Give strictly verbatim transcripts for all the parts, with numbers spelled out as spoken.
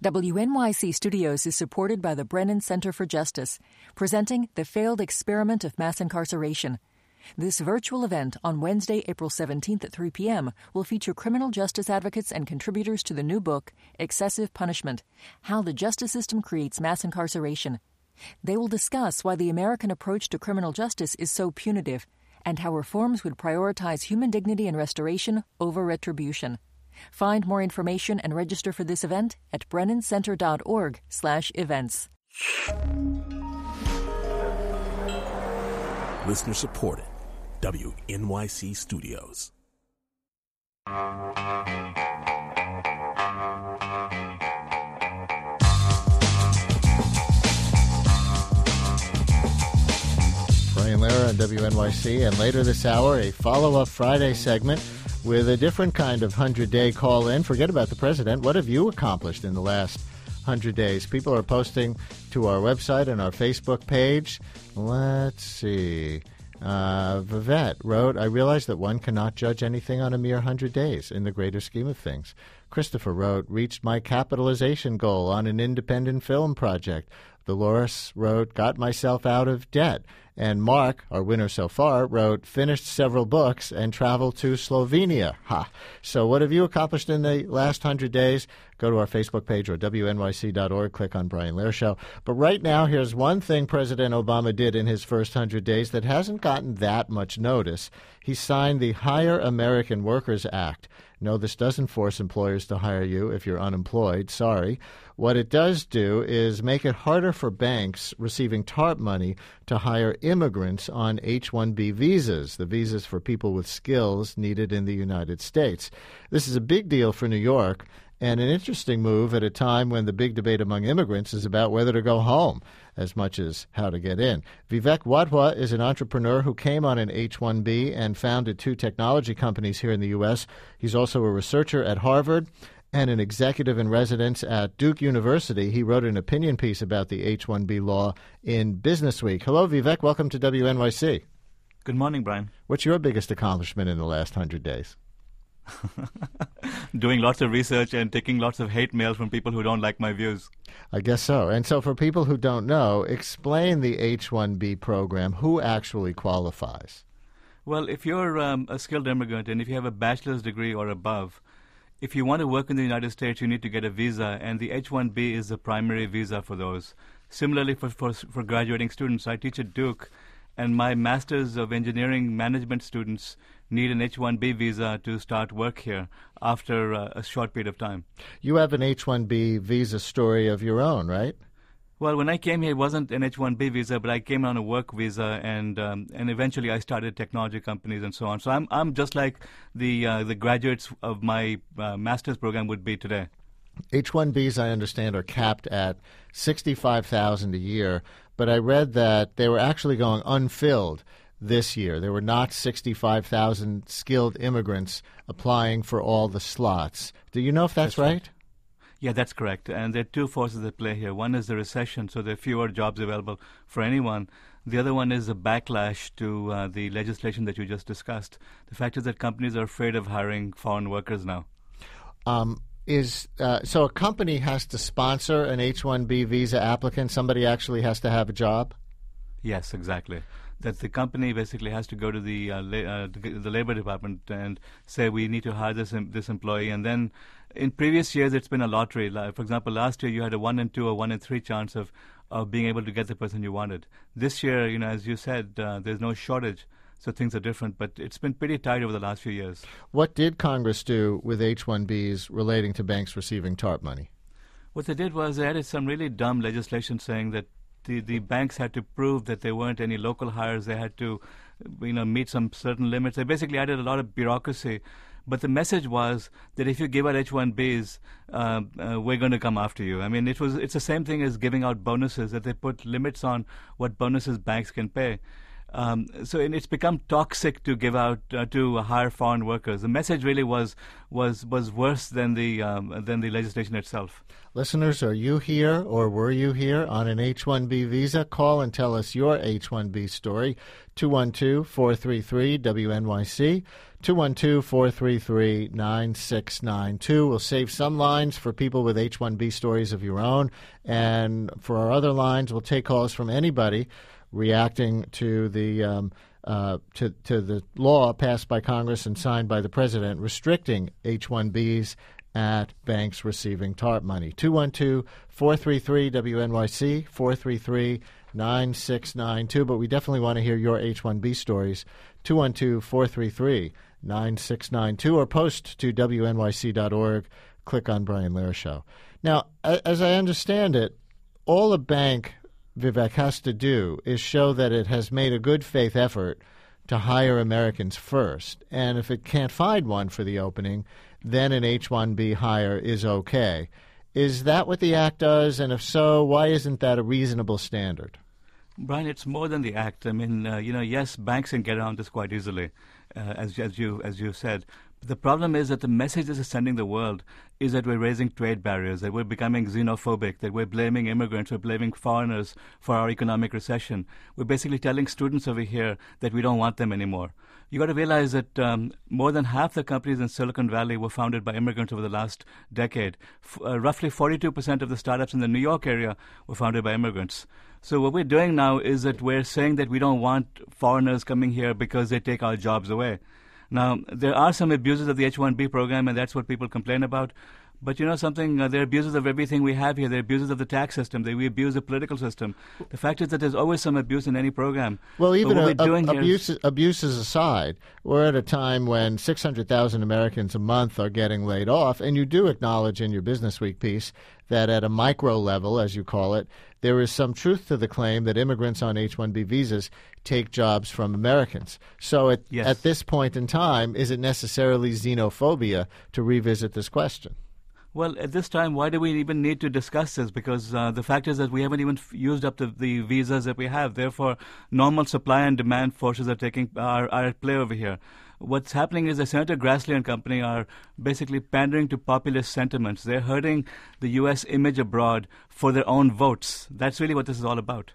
W N Y C Studios is supported by the Brennan Center for Justice, presenting The Failed Experiment of Mass Incarceration. This virtual event on Wednesday, April seventeenth at three p.m. will feature criminal justice advocates and contributors to the new book, Excessive Punishment: How the Justice System Creates Mass Incarceration. They will discuss why the American approach to criminal justice is so punitive and how reforms would prioritize human dignity and restoration over retribution. Find more information and register for this event at brennancenter.org slash events. Listener supported. W N Y C Studios. Brian Lehrer on W N Y C, and later this hour, a follow-up Friday segment with a different kind of hundred-day call-in. Forget about the president. What have you accomplished in the last hundred days? People are posting to our website and our Facebook page. Let's see. Uh, Vivette wrote, I realize that one cannot judge anything on a mere hundred days in the greater scheme of things. Christopher wrote, reached my capitalization goal on an independent film project. Dolores wrote, got myself out of debt. And Mark, our winner so far, wrote, finished several books and traveled to Slovenia. Ha! So what have you accomplished in the last hundred days? Go to our Facebook page or W N Y C dot org. Click on Brian Lehrer Show. But right now, here's one thing President Obama did in his first hundred days that hasn't gotten that much notice. He signed the Hire American Workers Act. No, this doesn't force employers to hire you if you're unemployed. Sorry. What it does do is make it harder for banks receiving TARP money to hire immigrants on H one B visas, the visas for people with skills needed in the United States. This is a big deal for New York and an interesting move at a time when the big debate among immigrants is about whether to go home as much as how to get in. Vivek Wadhwa is an entrepreneur who came on an H one B and founded two technology companies here in the U S. He's also a researcher at Harvard and an executive in residence at Duke University. He wrote an opinion piece about the H one B law in Business Week. Hello, Vivek. Welcome to W N Y C. Good morning, Brian. What's your biggest accomplishment in the last hundred days? Doing lots of research and taking lots of hate mail from people who don't like my views. I guess so. And so for people who don't know, explain the H one B program. Who actually qualifies? Well, if you're um, a skilled immigrant and if you have a bachelor's degree or above, if you want to work in the United States, you need to get a visa, and the H one B is the primary visa for those. Similarly, for, for, for graduating students, I teach at Duke, and my Masters of Engineering Management students need an H one B visa to start work here after uh, a short period of time. You have an H one B visa story of your own, right? Well, when I came here, it wasn't an H one B visa, but I came on a work visa, and um, and eventually I started technology companies and so on. So I'm I'm just like the uh, the graduates of my uh, master's program would be today. H one Bs, I understand, are capped at sixty-five thousand a year, but I read that they were actually going unfilled this year. There were not sixty-five thousand skilled immigrants applying for all the slots. Do you know if that's, that's right? right? Yeah, that's correct. And there are two forces at play here. One is the recession, so there are fewer jobs available for anyone. The other one is a backlash to uh, the legislation that you just discussed. The fact is that companies are afraid of hiring foreign workers now. Um, is uh, so a company has to sponsor an H one B visa applicant? Somebody actually has to have a job? Yes, exactly. That the company basically has to go to the uh, la- uh, the Labor Department and say, we need to hire this em- this employee. And then in previous years, it's been a lottery. Like, for example, last year you had a one in two or one in three chance of, of being able to get the person you wanted. This year, you know, as you said, uh, there's no shortage, so things are different. But it's been pretty tight over the last few years. What did Congress do with H one Bs relating to banks receiving TARP money? What they did was they added some really dumb legislation saying that The, the banks had to prove that there weren't any local hires. They had to, you know, meet some certain limits. They basically added a lot of bureaucracy. But the message was that if you give out H one Bs, uh, uh, we're going to come after you. I mean, it was it's the same thing as giving out bonuses, that they put limits on what bonuses banks can pay. Um, so and it's become toxic to give out uh, to hire foreign workers. The message really was was was worse than the um, than the legislation itself. Listeners, are you here or were you here on an H one B visa? Call and tell us your H one B story. two one two, four three three, W N Y C. two one two, four three three, nine six nine two. We'll save some lines for people with H one B stories of your own. And for our other lines, we'll take calls from anybody reacting to the um, uh, to to the law passed by Congress and signed by the president restricting H one Bs at banks receiving TARP money. two one two, four three three, W N Y C, four three three, nine six nine two. But we definitely want to hear your H one B stories. two one two, four three three, nine six nine two or post to W N Y C dot org. Click on Brian Lehrer Show. Now, as I understand it, all a bank, Vivek, has to do is show that it has made a good faith effort to hire Americans first. And if it can't find one for the opening, then an H one B hire is okay. Is that what the Act does? And if so, why isn't that a reasonable standard? Brian, it's more than the Act. I mean, uh, you know, yes, banks can get around this quite easily, uh, as, as, you, as you said. The problem is that the message this is sending the world is that we're raising trade barriers, that we're becoming xenophobic, that we're blaming immigrants, we're blaming foreigners for our economic recession. We're basically telling students over here that we don't want them anymore. You got to realize that um, more than half the companies in Silicon Valley were founded by immigrants over the last decade. F- uh, roughly forty-two percent of the startups in the New York area were founded by immigrants. So what we're doing now is that we're saying that we don't want foreigners coming here because they take our jobs away. Now, there are some abuses of the H one B program, and that's what people complain about. But you know something, uh, there are abuses of everything we have here. There are abuses of the tax system. They, we abuse the political system. The fact is that there's always some abuse in any program. Well, even a, a, abuse, is, abuses aside, we're at a time when six hundred thousand Americans a month are getting laid off, and you do acknowledge in your Business Week piece that at a micro level, as you call it, there is some truth to the claim that immigrants on H one B visas take jobs from Americans. So at, yes. at this point in time, is it necessarily xenophobia to revisit this question? Well, at this time, why do we even need to discuss this? Because uh, the fact is that we haven't even f- used up the, the visas that we have. Therefore, normal supply and demand forces are taking are, are at play over here. What's happening is that Senator Grassley and company are basically pandering to populist sentiments. They're hurting the U S image abroad for their own votes. That's really what this is all about.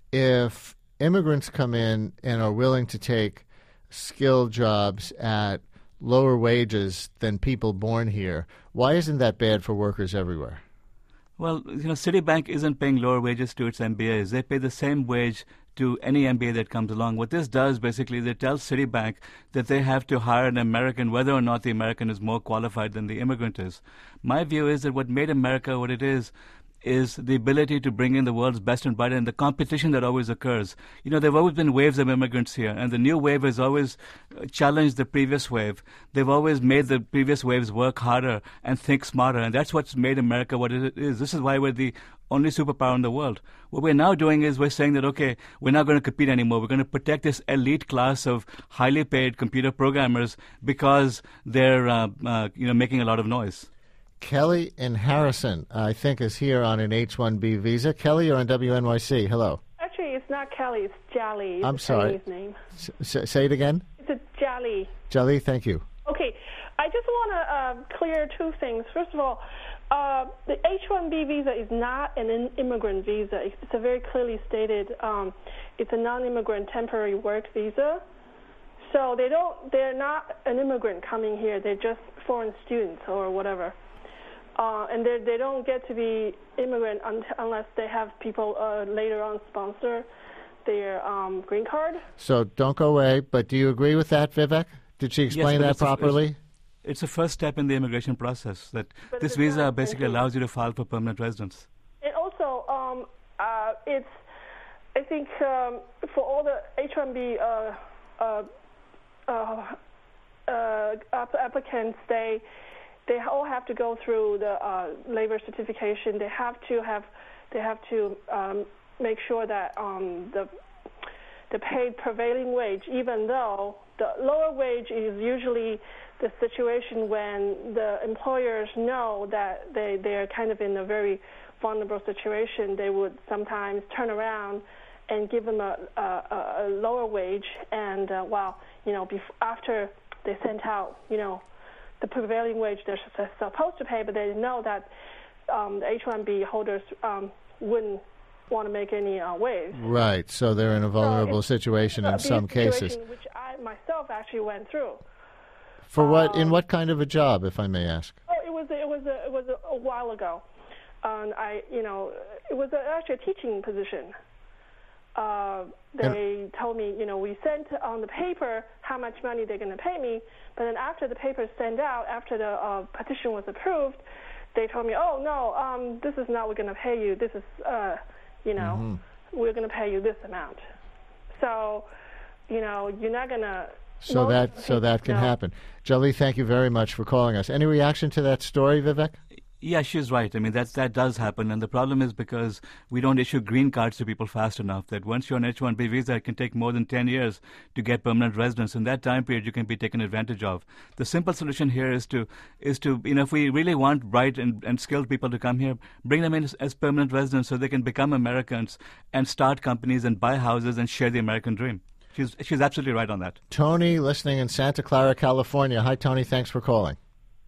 If immigrants come in and are willing to take skilled jobs at lower wages than people born here, why isn't that bad for workers everywhere? Well, you know, Citibank isn't paying lower wages to its M B As. They pay the same wage to any M B A that comes along. What this does, basically, they tell Citibank that they have to hire an American whether or not the American is more qualified than the immigrant is. My view is that what made America what it is is the ability to bring in the world's best and brightest and the competition that always occurs. You know, there have always been waves of immigrants here, and the new wave has always challenged the previous wave. They've always made the previous waves work harder and think smarter, and that's what's made America what it is. This is why we're the only superpower in the world. What we're now doing is we're saying that, okay, we're not going to compete anymore. We're going to protect this elite class of highly paid computer programmers because they're, uh, uh, you know, making a lot of noise. Kelly in Harrison, I think, is here on an H one B visa. Kelly, you're on W N Y C. Hello. Actually, it's not Kelly. It's Jali. It's I'm a sorry. Chinese name. S- say it again. It's a Jali. Jali, thank you. Okay. I just want to uh, clear two things. First of all, uh, the H one B visa is not an immigrant visa. It's a very clearly stated. Um, it's a non-immigrant temporary work visa. So they don't. They're not an immigrant coming here. They're just foreign students or whatever. Uh, and they they don't get to be immigrant un- unless they have people uh, later on sponsor their um, green card. So don't go away. But do you agree with that, Vivek? Did she explain yes, that properly? A, it's a first step in the immigration process. That but this visa basically allows you to file for permanent residence. And also, um, uh, it's I think um, for all the H one B uh, uh, uh, uh, applicants, they. They all have to go through the uh, labor certification. They have to have, they have to um, make sure that um, the the paid prevailing wage, even though the lower wage is usually the situation when the employers know that they they're kind of in a very vulnerable situation. They would sometimes turn around and give them a, a, a lower wage. And uh, while, you know, bef- after they sent out, you know, the prevailing wage they're supposed to pay, but they know that um, the H one B holders um, wouldn't want to make any uh, waves. Right, so they're in a vulnerable so situation in some situation cases. Which I myself actually went through. For what? Um, in what kind of a job, if I may ask? Oh, it was it was a, it was a, a while ago, and I you know it was a, actually a teaching position. Uh, they and, told me, you know, we sent on the paper how much money they're going to pay me, but then after the paper is sent out, after the uh, petition was approved, they told me, oh no, um, this is not what we're going to pay you. This is, uh, you know, mm-hmm. we're going to pay you this amount. So, you know, you're not going to. So that so that can no. happen. Jolie, thank you very much for calling us. Any reaction to that story, Vivek? Yeah, she's right. I mean, that's, that does happen. And the problem is because we don't issue green cards to people fast enough, that once you're on H one B visa, it can take more than ten years to get permanent residence. In that time period, you can be taken advantage of. The simple solution here is to, is to you know, if we really want bright and, and skilled people to come here, bring them in as, as permanent residents so they can become Americans and start companies and buy houses and share the American dream. She's, she's absolutely right on that. Tony, listening in Santa Clara, California. Hi, Tony. Thanks for calling.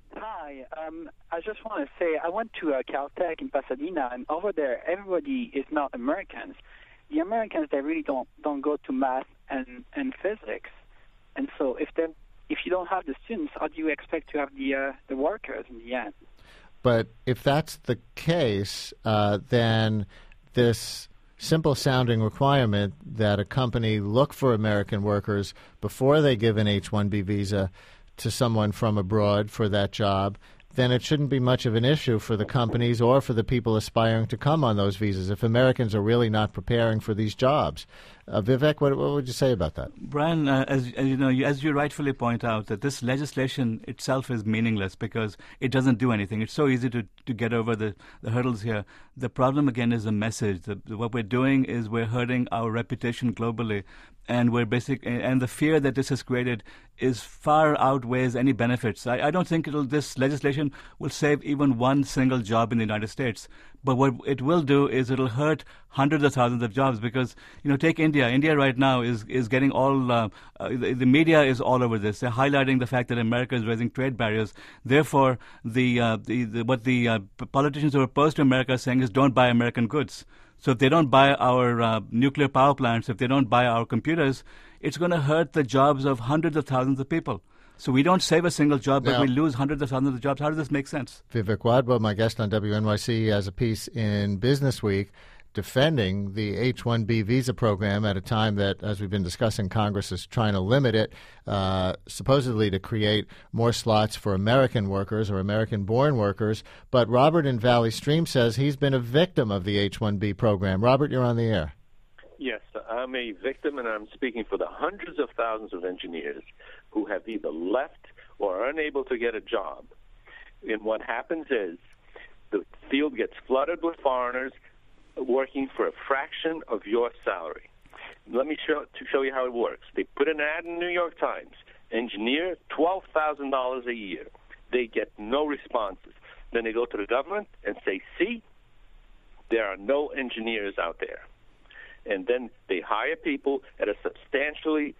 Hi. Um, I just want to say I went to uh, Caltech in Pasadena, and over there, everybody is not Americans. The Americans, they really don't don't go to math and, and physics. And so if they if you don't have the students, how do you expect to have the uh, the workers in the end? But if that's the case, uh, then this simple-sounding requirement that a company look for American workers before they give an H one B visa to someone from abroad for that job, then it shouldn't be much of an issue for the companies or for the people aspiring to come on those visas if Americans are really not preparing for these jobs. Uh, Vivek, what, what would you say about that? Brian, uh, as, as you know, you, as you rightfully point out, that this legislation itself is meaningless because it doesn't do anything. It's so easy to, to get over the, the hurdles here. The problem, again, is the message. The, the, what we're doing is we're hurting our reputation globally, and we're basic. And the fear that this has created is far outweighs any benefits. I, I don't think it'll, this legislation will save even one single job in the United States. But what it will do is it'll hurt hundreds of thousands of jobs because, you know, take India. India right now is, is getting all, uh, uh, the, the media is all over this. They're highlighting the fact that America is raising trade barriers. Therefore, the, uh, the, the what the uh, politicians who are opposed to America are saying is don't buy American goods. So if they don't buy our uh, nuclear power plants, if they don't buy our computers, it's going to hurt the jobs of hundreds of thousands of people. So we don't save a single job, but now, we lose hundreds of thousands of jobs. How does this make sense? Vivek Wadhwa, my guest on W N Y C, has a piece in Business Week defending the H one B visa program at a time that, as we've been discussing, Congress is trying to limit it, uh, supposedly to create more slots for American workers or American-born workers. But Robert in Valley Stream says he's been a victim of the H one B program. Robert, you're on the air. Yes, I'm a victim, and I'm speaking for the hundreds of thousands of engineers who have either left or are unable to get a job. And what happens is the field gets flooded with foreigners working for a fraction of your salary. Let me show to show you how it works. They put an ad in the New York Times. Engineer, twelve thousand dollars a year. They get no responses. Then they go to the government and say, see, there are no engineers out there. And then they hire people at a substantially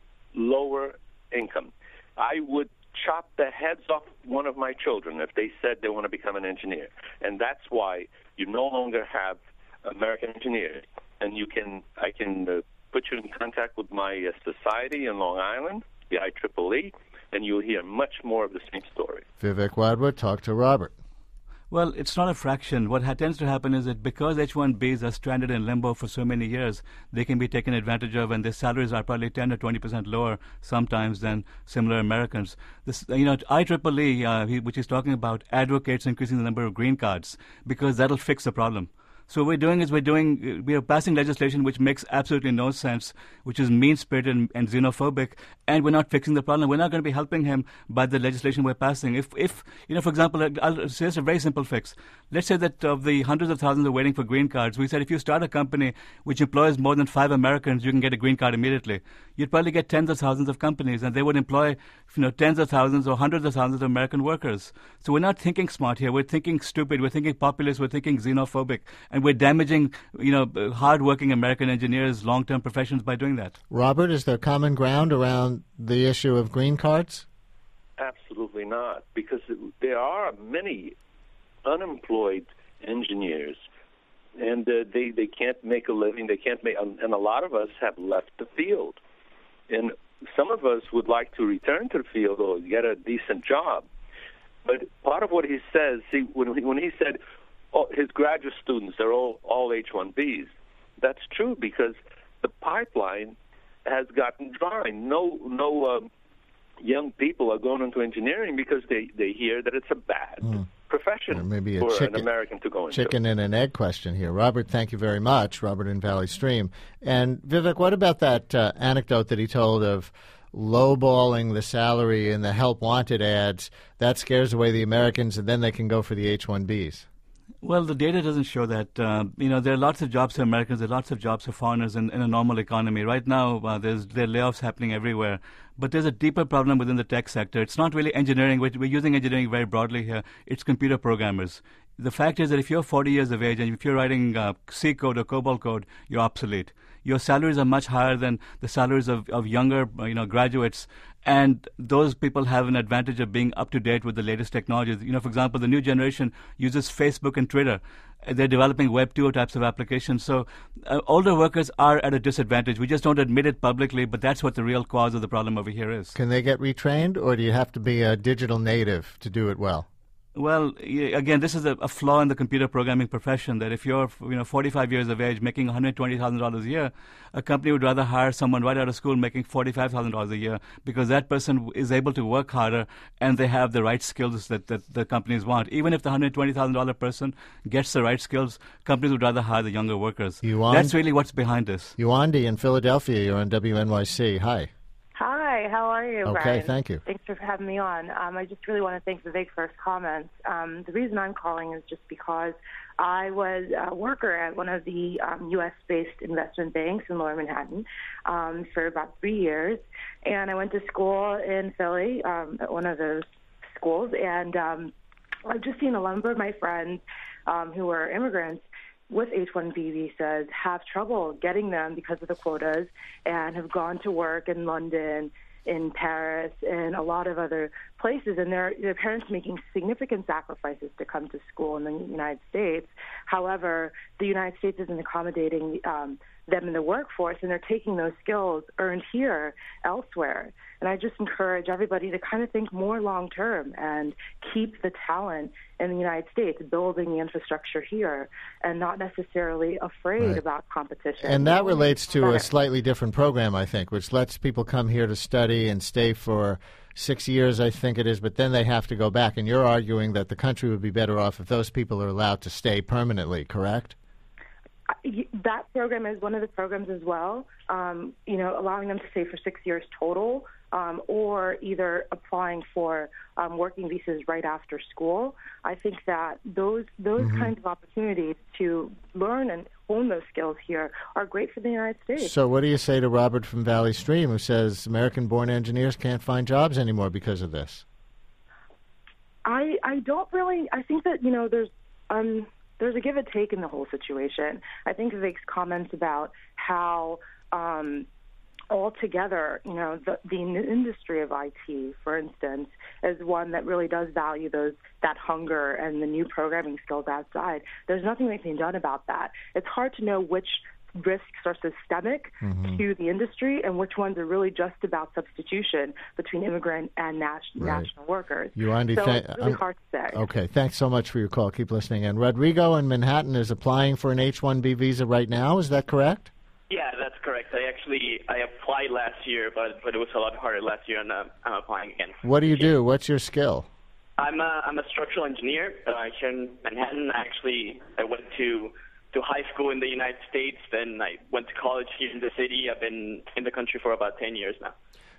lower income. I would chop the heads off one of my children if they said they want to become an engineer. And that's why you no longer have American engineers. And you can, I can uh, put you in contact with my uh, society in Long Island, the I triple E, and you'll hear much more of the same story. Vivek Wadhwa, talk to Robert. Well, it's not a fraction. What ha- tends to happen is that because H one Bs are stranded in limbo for so many years, they can be taken advantage of, and their salaries are probably ten or twenty percent lower sometimes than similar Americans. This, you know, I triple E, uh, he, which he's talking about, advocates increasing the number of green cards because that'll fix the problem. So what we're doing is we're doing we are passing legislation which makes absolutely no sense, which is mean-spirited and, and xenophobic, and we're not fixing the problem. We're not going to be helping him by the legislation we're passing. If, if you know, for example, I'll suggest a very simple fix. Let's say that of the hundreds of thousands who are waiting for green cards, we said if you start a company which employs more than five Americans, you can get a green card immediately. You'd probably get tens of thousands of companies, and they would employ, you know, tens of thousands or hundreds of thousands of American workers. So we're not thinking smart here. We're thinking stupid. We're thinking populist. We're thinking xenophobic, and we're damaging, you know, hard-working American engineers' long-term professions by doing that. Robert, is there common ground around the issue of green cards? Absolutely not, because there are many unemployed engineers, and uh, they, they can't make a living. They can't make, and a lot of us have left the field. And some of us would like to return to the field or get a decent job. But part of what he says, see, when he, when he said oh, his graduate students are all, all H one Bs, that's true because the pipeline has gotten dry. No, no um, young people are going into engineering because they, they hear that it's a bad mm. profession or maybe a for chicken, an American to go into. Chicken and an egg question here. Robert, thank you very much. Robert in Valley Stream. And Vivek, what about that uh, anecdote that he told of lowballing the salary in the help wanted ads? That scares away the Americans, and then they can go for the H one Bs. Well, the data doesn't show that. Uh, you know, there are lots of jobs for Americans. There are lots of jobs for foreigners in, in a normal economy. Right now, uh, there's there are layoffs happening everywhere. But there's a deeper problem within the tech sector. It's not really engineering. We're, we're using engineering very broadly here. It's computer programmers. The fact is that if you're forty years of age and if you're writing uh, C code or COBOL code, you're obsolete. Your salaries are much higher than the salaries of, of younger, you know, graduates. And those people have an advantage of being up to date with the latest technologies. You know, for example, the new generation uses Facebook and Twitter. They're developing Web two types of applications. So uh, older workers are at a disadvantage. We just don't admit it publicly, but that's what the real cause of the problem over here is. Can they get retrained, or do you have to be a digital native to do it well? Well, again, this is a, a flaw in the computer programming profession, that if you're, you know, forty-five years of age making one hundred twenty thousand dollars a year, a company would rather hire someone right out of school making forty-five thousand dollars a year because that person is able to work harder and they have the right skills that, that the companies want. Even if the one hundred twenty thousand dollars person gets the right skills, companies would rather hire the younger workers. Yuan, That's really what's behind this. Yuandi in Philadelphia, you're on W N Y C. Hi. Hi, how are you, Okay, Brian? thank you. Thanks for having me on. Um, I just really want to thank Vivek for his comments. Um, the reason I'm calling is just because I was a worker at one of the um, U S-based investment banks in Lower Manhattan um, for about three years, and I went to school in Philly um, at one of those schools, and um, I've just seen a number of my friends um, who are immigrants with H one B visas have trouble getting them because of the quotas and have gone to work in London, in Paris, and a lot of other places. And their, their parents making significant sacrifices to come to school in the United States. However, the United States isn't accommodating um, them in the workforce, and they're taking those skills earned here elsewhere. And I just encourage everybody to kind of think more long-term and keep the talent in the United States, building the infrastructure here, and not necessarily afraid Right. about competition. And that relates to Better. a slightly different program, I think, which lets people come here to study and stay for six years, I think it is, but then they have to go back. And you're arguing that the country would be better off if those people are allowed to stay permanently, correct? That program is one of the programs as well, um, you know, allowing them to stay for six years total, um, or either applying for um, working visas right after school. I think that those those Mm-hmm. kinds of opportunities to learn and hone those skills here are great for the United States. So what do you say to Robert from Valley Stream, who says American-born engineers can't find jobs anymore because of this? I I don't really. I think that, you know, there's um there's a give and take in the whole situation. I think Vivek's comments about how um, altogether, you know, the, the industry of I T, for instance, is one that really does value those that hunger and the new programming skills outside. There's nothing that can be done about that. It's hard to know which risks are systemic mm-hmm. to the industry and which ones are really just about substitution between immigrant and nat- Right. national workers. Yuandi, so th- it's really um, hard to say. Okay, thanks so much for your call. Keep listening. And Rodrigo in Manhattan is applying for an H one B visa right now. Is that correct? Yeah, that's correct. I actually I applied last year, but but it was a lot harder last year, and uh, I'm applying again. What do you do? What's your skill? I'm a, I'm a structural engineer uh, here in Manhattan. Actually, I went to to high school in the United States, then I went to college here in the city. I've been in the country for about ten years now.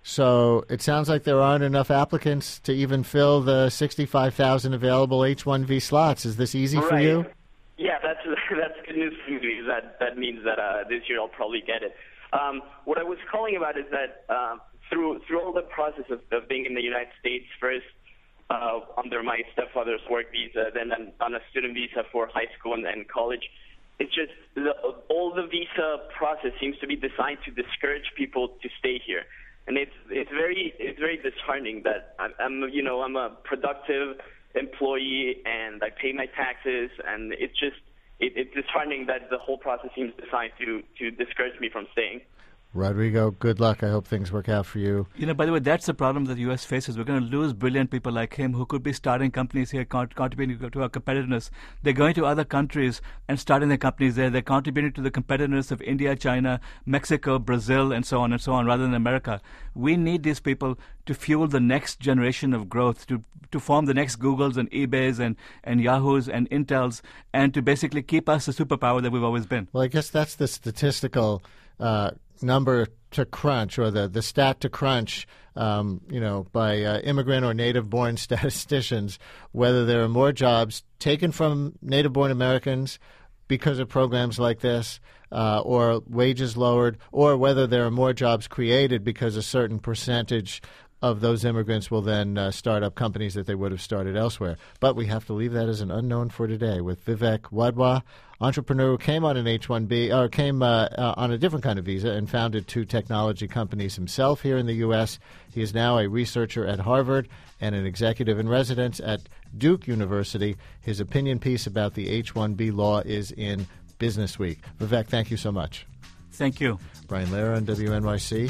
So it sounds like there aren't enough applicants to even fill the sixty-five thousand available H one B slots. Is this easy right. for you? Yeah, that's that's good news for me. That that means that uh, this year I'll probably get it. Um, what I was calling about is that uh, through through all the process of, of being in the United States, first uh, under my stepfather's work visa, then on, on a student visa for high school and, and college, it's just the, all the visa process seems to be designed to discourage people to stay here, and it's it's very it's very disheartening that I'm, I'm you know I'm a productive employee and I pay my taxes, and it's just it, it's disheartening that the whole process seems designed to to discourage me from staying. Rodrigo, good luck. I hope things work out for you. You know, by the way, that's the problem that the U S faces. We're going to lose brilliant people like him who could be starting companies here, contributing to our competitiveness. They're going to other countries and starting their companies there. They're contributing to the competitiveness of India, China, Mexico, Brazil, and so on and so on, rather than America. We need these people to fuel the next generation of growth, to to form the next Googles and eBays and, and Yahoos and Intels, and to basically keep us the superpower that we've always been. Well, I guess that's the statistical uh, number to crunch, or the, the stat to crunch, um, you know, by uh, immigrant or native-born statisticians, whether there are more jobs taken from native-born Americans because of programs like this, uh, or wages lowered, or whether there are more jobs created because a certain percentage of those immigrants will then uh, start up companies that they would have started elsewhere. But we have to leave that as an unknown for today. With Vivek Wadhwa, entrepreneur who came on an H one B, or came uh, uh, on a different kind of visa and founded two technology companies himself here in the U S. He is now a researcher at Harvard and an executive in residence at Duke University. His opinion piece about the H one B law is in Business Week. Vivek, thank you so much. Thank you. Brian Lehrer on W N Y C.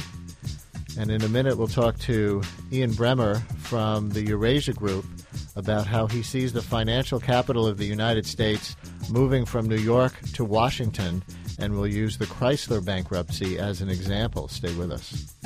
And in a minute, we'll talk to Ian Bremmer from the Eurasia Group about how he sees the financial capital of the United States moving from New York to Washington, and we'll use the Chrysler bankruptcy as an example. Stay with us.